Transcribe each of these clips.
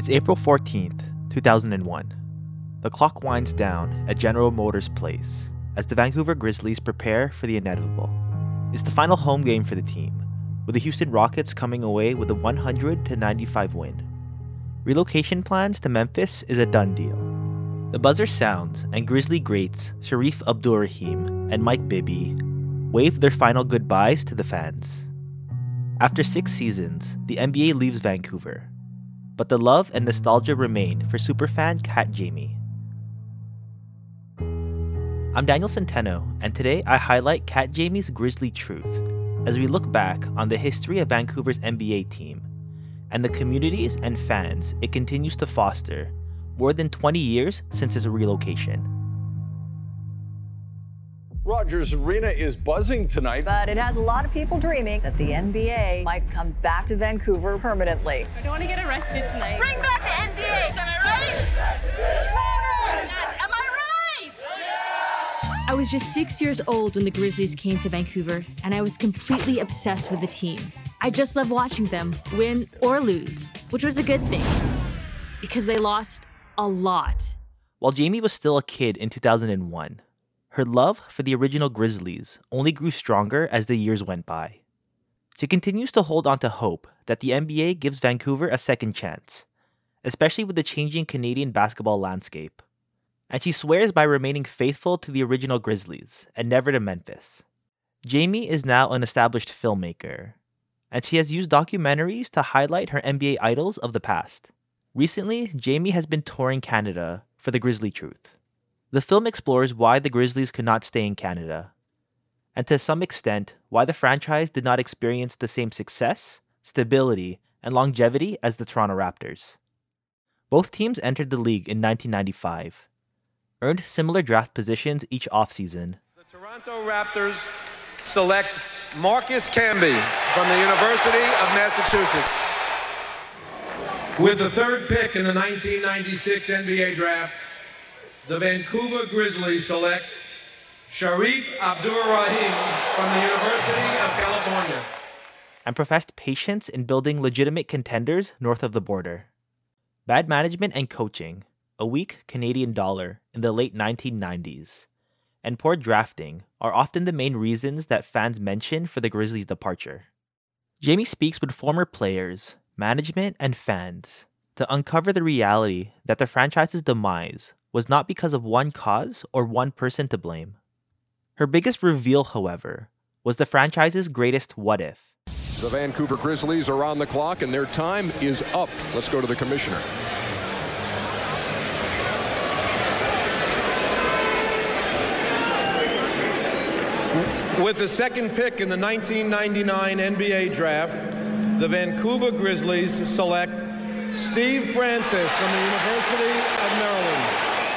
It's April 14th, 2001. The clock winds down at General Motors Place as the Vancouver Grizzlies prepare for the inevitable. It's the final home game for the team, with the Houston Rockets coming away with a 100-95 win. Relocation plans to Memphis is a done deal. The buzzer sounds and Grizzly greats Shareef Abdur-Rahim and Mike Bibby wave their final goodbyes to the fans. After 6 seasons, the NBA leaves Vancouver, but the love and nostalgia remain for superfan Kat Jamie. I'm Daniel Centeno, and today I highlight Kat Jamie's Grizzly Truth as we look back on the history of Vancouver's NBA team and the communities and fans it continues to foster more than 20 years since its relocation. Rogers Arena is buzzing tonight. But it has a lot of people dreaming that the NBA might come back to Vancouver permanently. I don't want to get arrested tonight. Bring back the NBA, am I right? Am I right? I was just 6 years old when the Grizzlies came to Vancouver, and I was completely obsessed with the team. I just loved watching them win or lose, which was a good thing, because they lost a lot. While Jamie was still a kid in 2001, her love for the original Grizzlies only grew stronger as the years went by. She continues to hold on to hope that the NBA gives Vancouver a second chance, especially with the changing Canadian basketball landscape. And she swears by remaining faithful to the original Grizzlies and never to Memphis. Jamie is now an established filmmaker, and she has used documentaries to highlight her NBA idols of the past. Recently, Jamie has been touring Canada for the Grizzly Truth. The film explores why the Grizzlies could not stay in Canada, and to some extent, why the franchise did not experience the same success, stability, and longevity as the Toronto Raptors. Both teams entered the league in 1995, earned similar draft positions each offseason. The Toronto Raptors select Marcus Camby from the University of Massachusetts. With the third pick in the 1996 NBA Draft, the Vancouver Grizzlies select Shareef Abdur-Rahim from the University of California, and professed patience in building legitimate contenders north of the border. Bad management and coaching, a weak Canadian dollar in the late 1990s, and poor drafting are often the main reasons that fans mention for the Grizzlies' departure. Jamie speaks with former players, management, and fans to uncover the reality that the franchise's demise was not because of one cause or one person to blame. Her biggest reveal, however, was the franchise's greatest what if. The Vancouver Grizzlies are on the clock and their time is up. Let's go to the commissioner. With the second pick in the 1999 NBA Draft, the Vancouver Grizzlies select Steve Francis from the University of Maryland.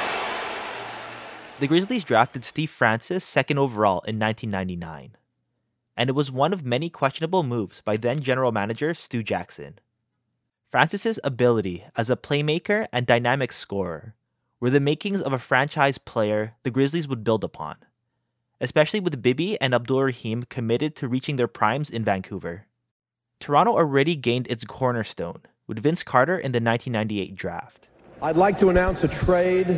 The Grizzlies drafted Steve Francis second overall in 1999, and it was one of many questionable moves by then general manager Stu Jackson. Francis's ability as a playmaker and dynamic scorer were the makings of a franchise player the Grizzlies would build upon, especially with Bibby and Abdur-Rahim committed to reaching their primes in Vancouver. Toronto already gained its cornerstone with Vince Carter in the 1998 draft. I'd like to announce a trade.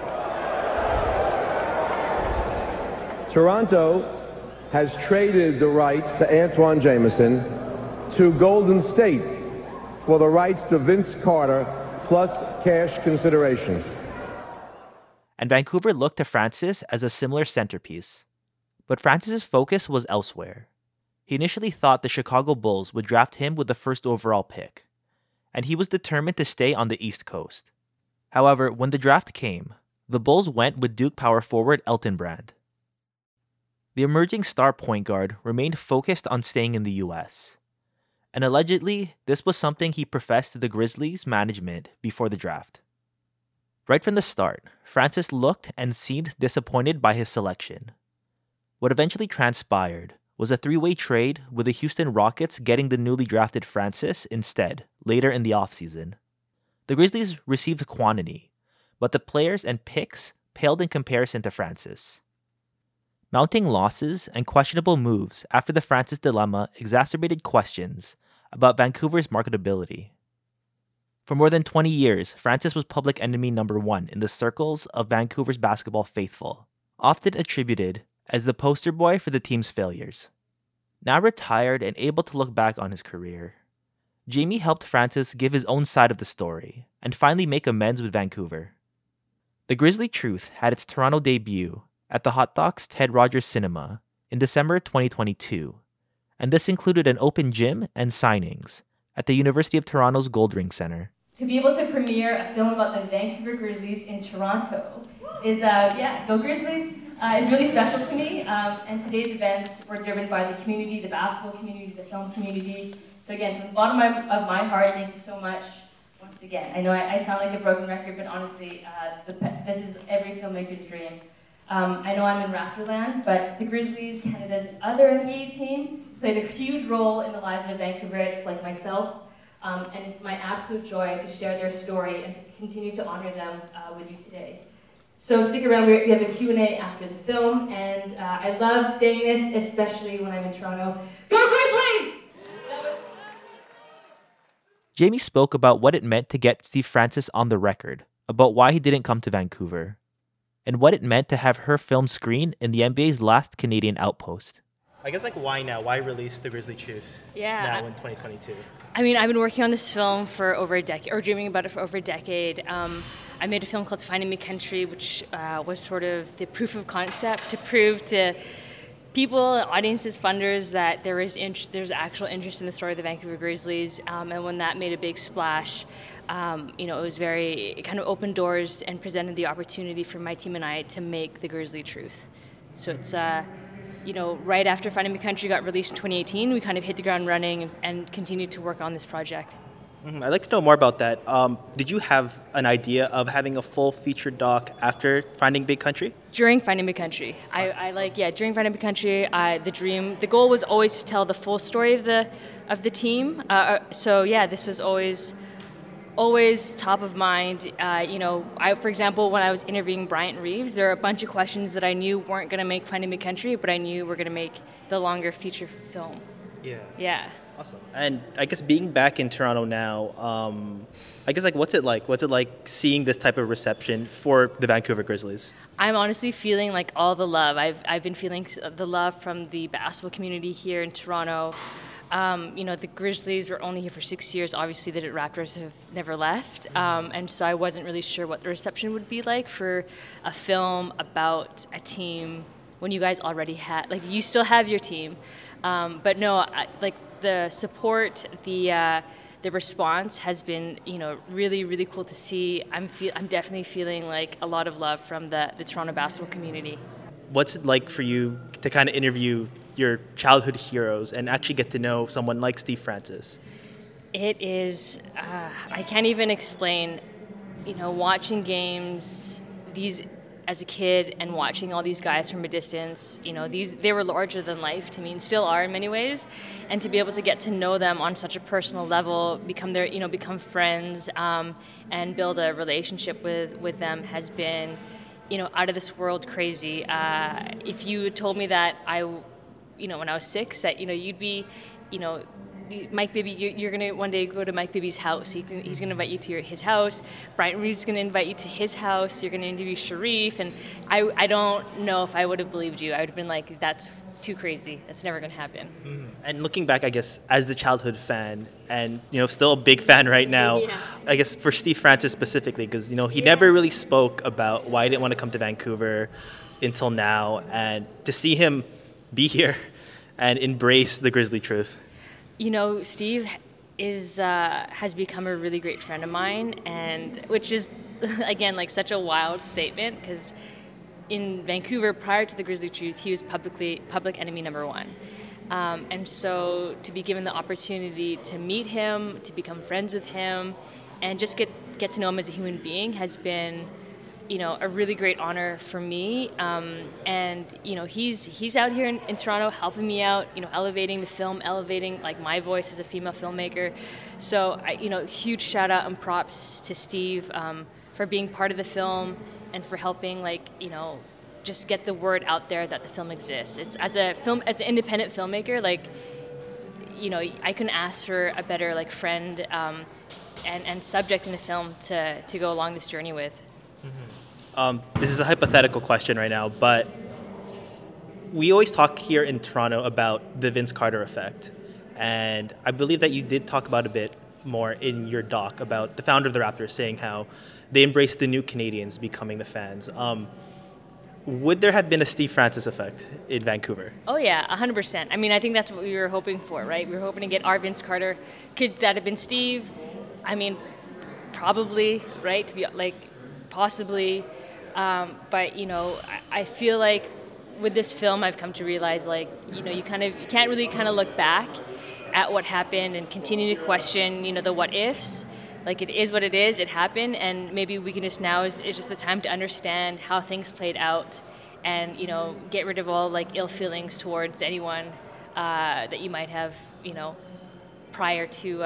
Toronto has traded the rights to Antoine Jameson to Golden State for the rights to Vince Carter plus cash consideration. And Vancouver looked to Francis as a similar centerpiece. But Francis's focus was elsewhere. He initially thought the Chicago Bulls would draft him with the first overall pick, and he was determined to stay on the East Coast. However, when the draft came, the Bulls went with Duke power forward Elton Brand. The emerging star point guard remained focused on staying in the US, and allegedly, this was something he professed to the Grizzlies management before the draft. Right from the start, Francis looked and seemed disappointed by his selection. What eventually transpired was a 3-way trade with the Houston Rockets getting the newly drafted Francis instead, later in the offseason. The Grizzlies received quantity, but the players and picks paled in comparison to Francis. Mounting losses and questionable moves after the Francis dilemma exacerbated questions about Vancouver's marketability. For more than 20 years, Francis was public enemy number one in the circles of Vancouver's basketball faithful, often attributed as the poster boy for the team's failures. Now retired and able to look back on his career, Jamie helped Francis give his own side of the story and finally make amends with Vancouver. The Grizzly Truth had its Toronto debut at the Hot Docs Ted Rogers Cinema in December 2022, and this included an open gym and signings at the University of Toronto's Goldring Centre. To be able to premiere a film about the Vancouver Grizzlies in Toronto is, go Grizzlies, is really special to me. And today's events were driven by the community, the basketball community, the film community. So again, from the bottom of my heart, thank you so much once again. I know I sound like a broken record, but honestly, this is every filmmaker's dream. I know I'm in Raptorland, but the Grizzlies, Canada's other NBA team, played a huge role in the lives of Vancouverites like myself. And it's my absolute joy to share their story and to continue to honor them with you today. So stick around, we have a Q&A after the film, and I love saying this, especially when I'm in Toronto. Go Grizzlies! Jamie spoke about what it meant to get Steve Francis on the record, about why he didn't come to Vancouver, and what it meant to have her film screen in the NBA's last Canadian outpost. I guess, why now? Why release The Grizzly Truth now in 2022? I mean, I've been working on this film for over a decade, or dreaming about it for over a decade. I made a film called Finding Me Country, which was sort of the proof of concept to prove to people, audiences, funders that there's actual interest in the story of the Vancouver Grizzlies. And when that made a big splash, it kind of opened doors and presented the opportunity for my team and I to make The Grizzly Truth. So it's right after Finding Me Country got released in 2018, we kind of hit the ground running and continued to work on this project. I'd like to know more about that. Did you have an idea of having a full feature doc after Finding Big Country? During Finding Big Country. During Finding Big Country, the goal was always to tell the full story of the team. This was always top of mind. For example, when I was interviewing Bryant Reeves, there are a bunch of questions that I knew weren't going to make Finding Big Country, but I knew were going to make the longer feature film. Yeah. Awesome. And I guess being back in Toronto now, what's it like? What's it like seeing this type of reception for the Vancouver Grizzlies? I'm honestly feeling like all the love. I've been feeling the love from the basketball community here in Toronto. The Grizzlies were only here for 6 years. Obviously, the Raptors have never left. And so I wasn't really sure what the reception would be like for a film about a team when you guys already had, you still have your team. But no, the support, the response has been, really, really cool to see. I'm definitely feeling a lot of love from the Toronto basketball community. What's it like for you to kind of interview your childhood heroes and actually get to know someone like Steve Francis? It is, I can't even explain, watching games, as a kid and watching all these guys from a distance, they were larger than life to me and still are in many ways. And to be able to get to know them on such a personal level, become friends, and build a relationship with them has been, out of this world crazy. If you told me that when I was 6, that, you'd be, Mike Bibby, you're going to one day go to Mike Bibby's house. He's going to invite you to his house. Bryant Reeves is going to invite you to his house. You're going to interview Sharif. And I don't know if I would have believed you. I would have been like, that's too crazy. That's never going to happen. Mm-hmm. And looking back, I guess, as the childhood fan and, still a big fan right now, I guess for Steve Francis specifically, because, he never really spoke about why he didn't want to come to Vancouver until now. And to see him be here and embrace the Grizzly Truth. Steve has become a really great friend of mine, and which is, again, such a wild statement, because in Vancouver, prior to the Grizzly Truth, he was public enemy number one. And so to be given the opportunity to meet him, to become friends with him, and just get to know him as a human being has been, a really great honor for me. And he's out here in Toronto helping me out, elevating the film, elevating my voice as a female filmmaker. So huge shout out and props to Steve for being part of the film and for helping just get the word out there that the film exists. It's as an independent filmmaker, I couldn't ask for a better friend and subject in the film to go along this journey with. This is a hypothetical question right now, but we always talk here in Toronto about the Vince Carter effect. And I believe that you did talk about a bit more in your doc about the founder of the Raptors saying how they embraced the new Canadians becoming the fans. Would there have been a Steve Francis effect in Vancouver? Oh yeah, 100%. I mean, I think that's what we were hoping for, right? We were hoping to get our Vince Carter. Could that have been Steve? I mean, probably, right? To be like, possibly. But you know, I feel like with this film, I've come to realize, like, you know, you can't really kind of look back at what happened and continue to question, you know, the what ifs. Like, it is what it is, it happened, and maybe we can just now is just the time to understand how things played out and, you know, get rid of all, like, ill feelings towards anyone that you might have, you know, prior to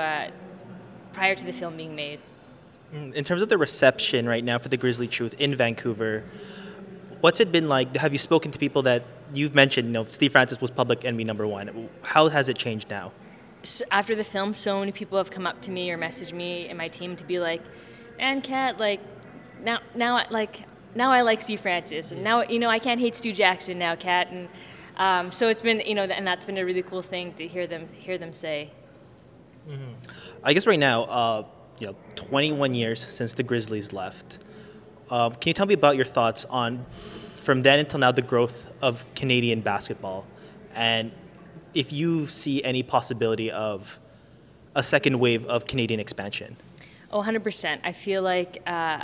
the film being made. In terms of the reception right now for The Grizzly Truth in Vancouver, what's it been like? Have you spoken to people that you've mentioned, you know, Steve Francis was public enemy number one. How has it changed now? So after the film, so many people have come up to me or messaged me and my team to be like, "Man, Kat, like now I like Steve Francis, and now, you know, I can't hate Stu Jackson now, Kat." And so it's been, you know, and that's been a really cool thing to hear them say. Mm-hmm. I guess right now, 21 years since the Grizzlies left. Can you tell me about your thoughts on, from then until now, the growth of Canadian basketball, and if you see any possibility of a second wave of Canadian expansion? Oh, 100%. I feel like,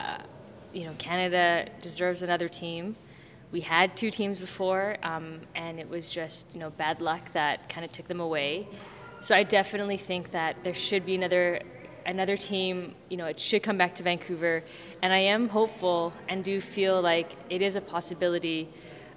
Canada deserves another team. We had two teams before, and it was just, you know, bad luck that kind of took them away. So I definitely think that there should be another team. You know, it should come back to Vancouver, and I am hopeful and do feel like it is a possibility.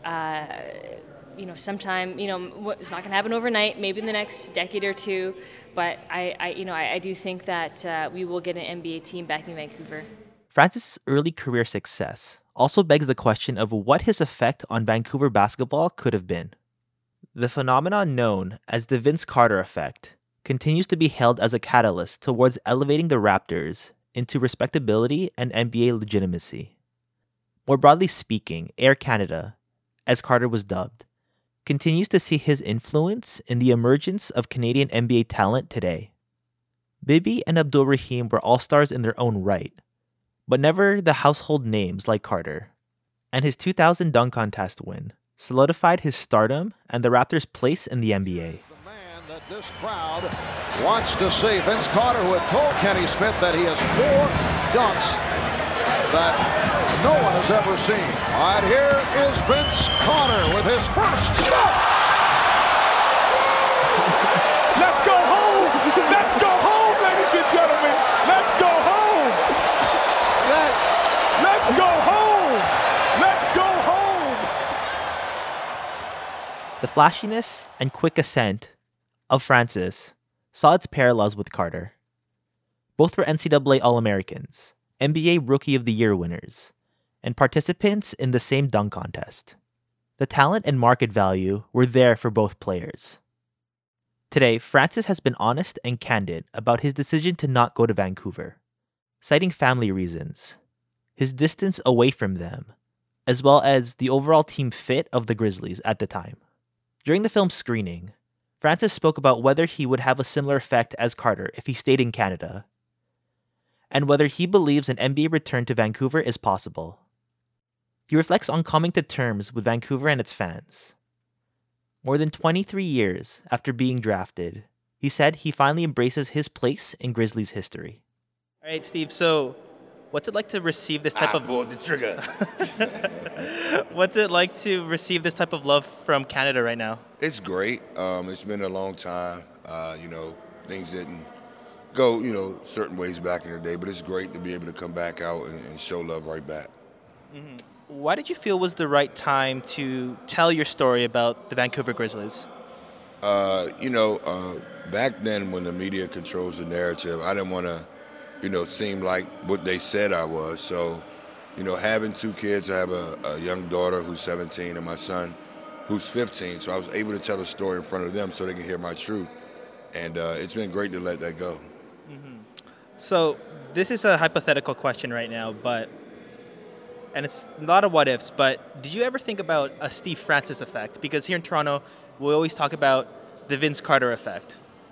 Sometime, it's not going to happen overnight, maybe in the next decade or two, but I do think that we will get an NBA team back in Vancouver. Francis' early career success also begs the question of what his effect on Vancouver basketball could have been. The phenomenon known as the Vince Carter effect continues to be hailed as a catalyst towards elevating the Raptors into respectability and NBA legitimacy. More broadly speaking, Air Canada, as Carter was dubbed, continues to see his influence in the emergence of Canadian NBA talent today. Bibi and Abdul Rahim were all-stars in their own right, but never the household names like Carter, and his 2000 dunk contest win solidified his stardom and the Raptors' place in the NBA. That this crowd wants to see. Vince Carter, who had told Kenny Smith that he has 4 dunks that no one has ever seen. All right, here is Vince Carter with his first shot. Let's go home. Let's go home, ladies and gentlemen. Let's go home. Let's go home. Let's go home. The flashiness and quick ascent of Francis saw its parallels with Carter. Both were NCAA All-Americans, NBA Rookie of the Year winners, and participants in the same dunk contest. The talent and market value were there for both players. Today, Francis has been honest and candid about his decision to not go to Vancouver, citing family reasons, his distance away from them, as well as the overall team fit of the Grizzlies at the time. During the film's screening, Francis spoke about whether he would have a similar effect as Carter if he stayed in Canada, and whether he believes an NBA return to Vancouver is possible. He reflects on coming to terms with Vancouver and its fans. More than 23 years after being drafted, he said he finally embraces his place in Grizzlies history. All right, Steve, so what's it like to receive this type of... pulled the trigger. What's it like to receive this type of love from Canada right now? It's great. It's been a long time. Things didn't go, certain ways back in the day, but it's great to be able to come back out and show love right back. Mm-hmm. Why did you feel was the right time to tell your story about the Vancouver Grizzlies? Back then when the media controls the narrative, I didn't want to, seem like what they said I was. So, having 2 kids, I have a young daughter who's 17 and my son who's 15. So I was able to tell a story in front of them so they can hear my truth. And it's been great to let that go. Mm-hmm. So this is a hypothetical question right now, and it's not a what ifs, but did you ever think about a Steve Francis effect? Because here in Toronto, we always talk about the Vince Carter effect.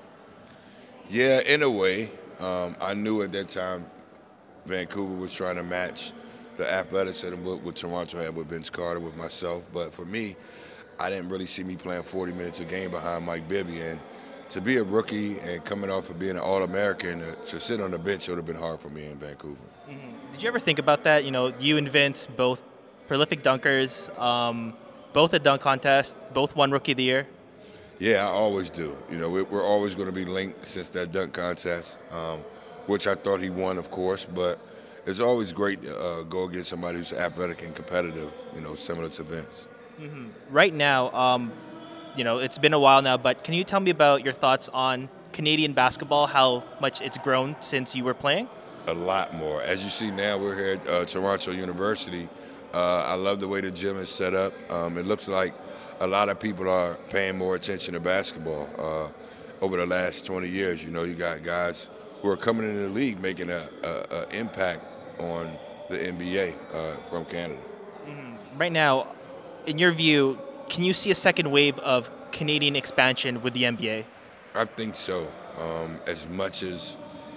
Yeah, in a way. I knew at that time Vancouver was trying to match the athleticism what Toronto had with Vince Carter, with myself. But for me, I didn't really see me playing 40 minutes a game behind Mike Bibby. And to be a rookie and coming off of being an All-American, to sit on the bench would have been hard for me in Vancouver. Mm-hmm. Did you ever think about that? You know, you and Vince, both prolific dunkers, both at dunk contest, both won Rookie of the Year. Yeah, I always do. You know, we're always going to be linked since that dunk contest, which I thought he won, of course. But it's always great to go against somebody who's athletic and competitive, you know, similar to Vince. Mm-hmm. Right now, you know, it's been a while now, but can you tell me about your thoughts on Canadian basketball, how much it's grown since you were playing? A lot more. As you see now, we're here at Toronto University. I love the way the gym is set up. It looks like a lot of people are paying more attention to basketball over the last 20 years. You know, you got guys who are coming into the league making an impact on the NBA from Canada. Mm-hmm. Right now, in your view, can you see a second wave of Canadian expansion with the NBA? I think so. As much as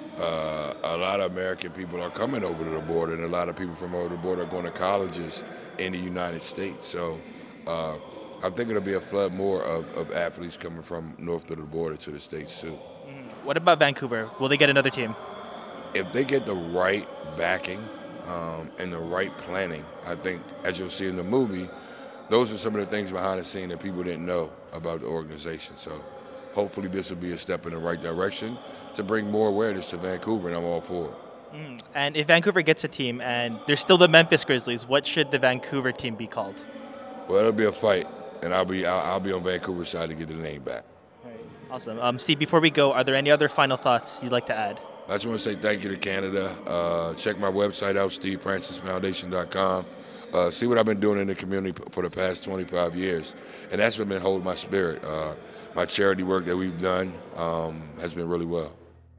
a lot of American people are coming over to the border, and a lot of people from over the border are going to colleges in the United States. So I think it'll be a flood more of athletes coming from north of the border to the States, too. Mm-hmm. What about Vancouver? Will they get another team? If they get the right backing and the right planning, I think, as you'll see in the movie, those are some of the things behind the scene that people didn't know about the organization. So hopefully this will be a step in the right direction to bring more awareness to Vancouver, and I'm all for it. Mm-hmm. And if Vancouver gets a team and they're still the Memphis Grizzlies, what should the Vancouver team be called? Well, it'll be a fight, and I'll be on Vancouver's side to get the name back. All right. Awesome. Steve, before we go, are there any other final thoughts you'd like to add? I just want to say thank you to Canada. Check my website out, SteveFrancisFoundation.com. See what I've been doing in the community for the past 25 years. And that's what been holding my spirit. My charity work that we've done has been really well.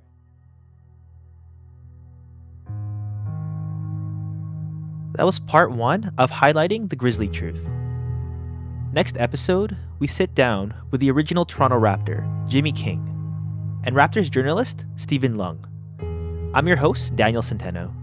That was part 1 of highlighting the Grizzly truth. Next episode, we sit down with the original Toronto Raptor, Jimmy King, and Raptors journalist, Stephen Lung. I'm your host, Daniel Centeno.